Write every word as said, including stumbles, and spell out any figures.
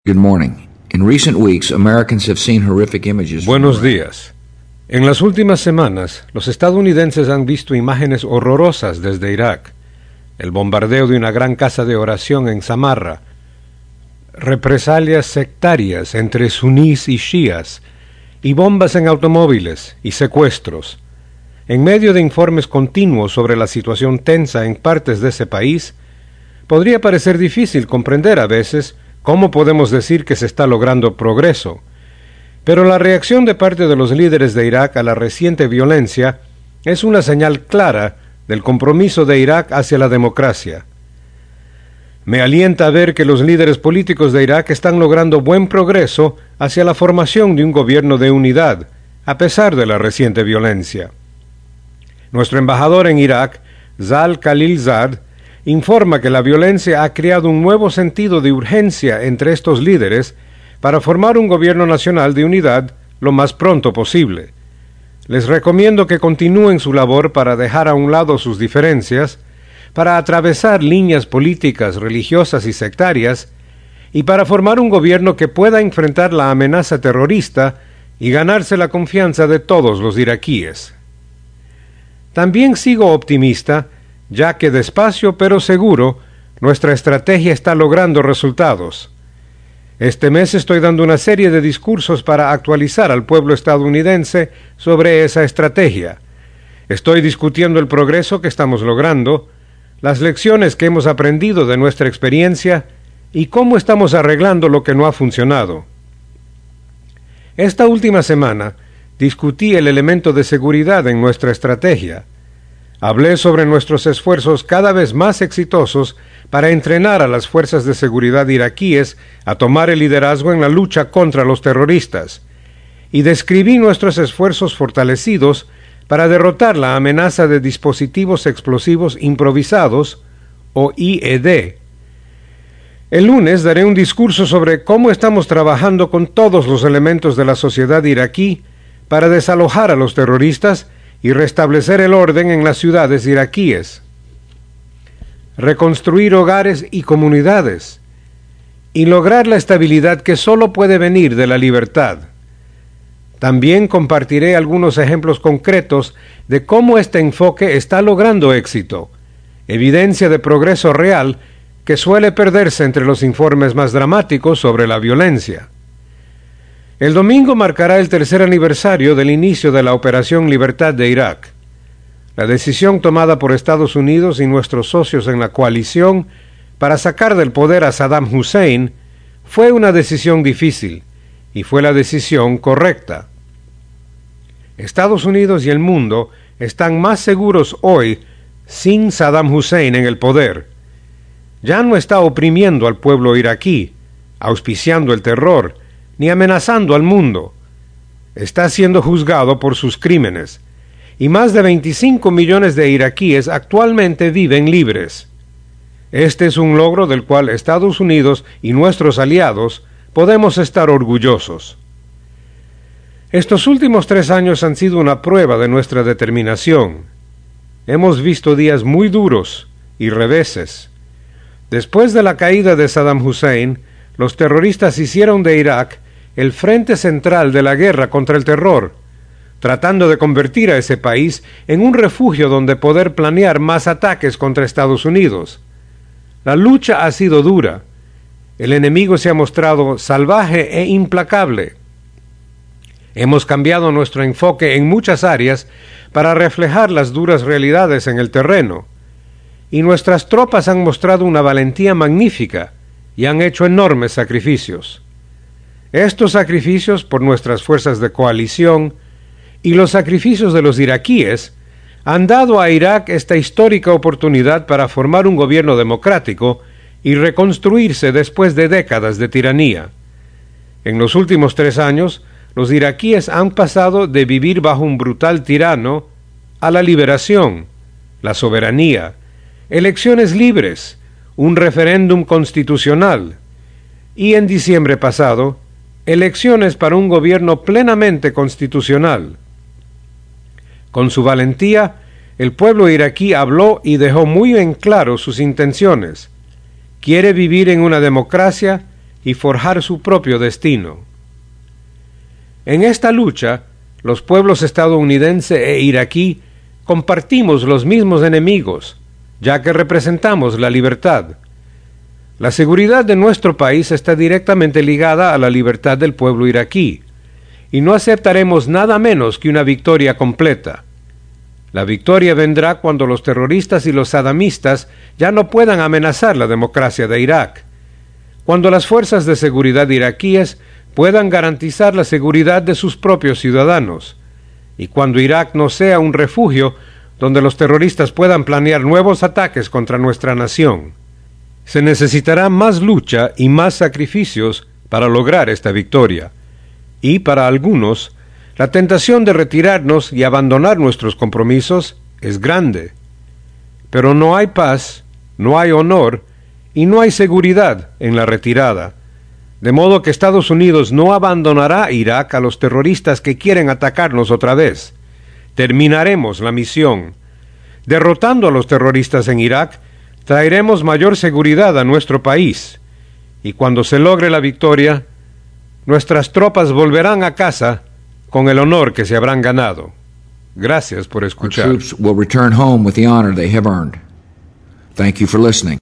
Good morning. In recent weeks, Americans have seen horrific images. Buenos días. En las últimas semanas, los estadounidenses han visto imágenes horrorosas desde Irak. El bombardeo de una gran casa de oración en Samarra, represalias sectarias entre sunís y chiíes, y bombas en automóviles y secuestros. En medio de informes continuos sobre la situación tensa en partes de ese país, podría parecer difícil comprender a veces cómo podemos decir que se está logrando progreso. Pero la reacción de parte de los líderes de Irak a la reciente violencia es una señal clara del compromiso de Irak hacia la democracia. Me alienta ver que los líderes políticos de Irak están logrando buen progreso hacia la formación de un gobierno de unidad, a pesar de la reciente violencia. Nuestro embajador en Irak, Zal Khalilzad, informa que la violencia ha creado un nuevo sentido de urgencia entre estos líderes para formar un gobierno nacional de unidad lo más pronto posible. Les recomiendo que continúen su labor para dejar a un lado sus diferencias, para atravesar líneas políticas, religiosas y sectarias, y para formar un gobierno que pueda enfrentar la amenaza terrorista y ganarse la confianza de todos los iraquíes. También sigo optimista, ya que despacio pero seguro, nuestra estrategia está logrando resultados. Este mes estoy dando una serie de discursos para actualizar al pueblo estadounidense sobre esa estrategia. Estoy discutiendo el progreso que estamos logrando, las lecciones que hemos aprendido de nuestra experiencia y cómo estamos arreglando lo que no ha funcionado. Esta última semana discutí el elemento de seguridad en nuestra estrategia. Hablé sobre nuestros esfuerzos cada vez más exitosos para entrenar a las fuerzas de seguridad iraquíes a tomar el liderazgo en la lucha contra los terroristas, y describí nuestros esfuerzos fortalecidos para derrotar la amenaza de dispositivos explosivos improvisados, o I E D. El lunes daré un discurso sobre cómo estamos trabajando con todos los elementos de la sociedad iraquí para desalojar a los terroristas y restablecer el orden en las ciudades iraquíes, reconstruir hogares y comunidades, y lograr la estabilidad que solo puede venir de la libertad. También compartiré algunos ejemplos concretos de cómo este enfoque está logrando éxito, evidencia de progreso real que suele perderse entre los informes más dramáticos sobre la violencia. El domingo marcará el tercer aniversario del inicio de la Operación Libertad de Irak. La decisión tomada por Estados Unidos y nuestros socios en la coalición para sacar del poder a Saddam Hussein fue una decisión difícil, y fue la decisión correcta. Estados Unidos y el mundo están más seguros hoy sin Saddam Hussein en el poder. Ya no está oprimiendo al pueblo iraquí, auspiciando el terror, ni amenazando al mundo. Está siendo juzgado por sus crímenes, y más de veinticinco millones de iraquíes actualmente viven libres. Este es un logro del cual Estados Unidos y nuestros aliados podemos estar orgullosos. Estos últimos tres años han sido una prueba de nuestra determinación. Hemos visto días muy duros y reveses. Después de la caída de Saddam Hussein, los terroristas hicieron de Irak el frente central de la guerra contra el terror, tratando de convertir a ese país en un refugio donde poder planear más ataques contra Estados Unidos. La lucha ha sido dura. El enemigo se ha mostrado salvaje e implacable. Hemos cambiado nuestro enfoque en muchas áreas para reflejar las duras realidades en el terreno, y nuestras tropas han mostrado una valentía magnífica y han hecho enormes sacrificios. Estos sacrificios por nuestras fuerzas de coalición y los sacrificios de los iraquíes han dado a Irak esta histórica oportunidad para formar un gobierno democrático y reconstruirse después de décadas de tiranía. En los últimos tres años, los iraquíes han pasado de vivir bajo un brutal tirano a la liberación, la soberanía, elecciones libres, un referéndum constitucional y, en diciembre pasado, elecciones para un gobierno plenamente constitucional. Con su valentía, el pueblo iraquí habló y dejó muy en claro sus intenciones. Quiere vivir en una democracia y forjar su propio destino. En esta lucha, los pueblos estadounidense e iraquí compartimos los mismos enemigos, ya que representamos la libertad. La seguridad de nuestro país está directamente ligada a la libertad del pueblo iraquí, y no aceptaremos nada menos que una victoria completa. La victoria vendrá cuando los terroristas y los sadamistas ya no puedan amenazar la democracia de Irak, cuando las fuerzas de seguridad iraquíes puedan garantizar la seguridad de sus propios ciudadanos, y cuando Irak no sea un refugio donde los terroristas puedan planear nuevos ataques contra nuestra nación. Se necesitará más lucha y más sacrificios para lograr esta victoria, y para algunos, la tentación de retirarnos y abandonar nuestros compromisos es grande. Pero no hay paz, no hay honor y no hay seguridad en la retirada, de modo que Estados Unidos no abandonará Irak a los terroristas que quieren atacarnos otra vez. Terminaremos la misión. Derrotando a los terroristas en Irak, traeremos mayor seguridad a nuestro país, y cuando se logre la victoria, nuestras tropas volverán a casa con el honor que se habrán ganado. Gracias por escuchar. Our troops will return home with the honor they have earned. Thank you for listening.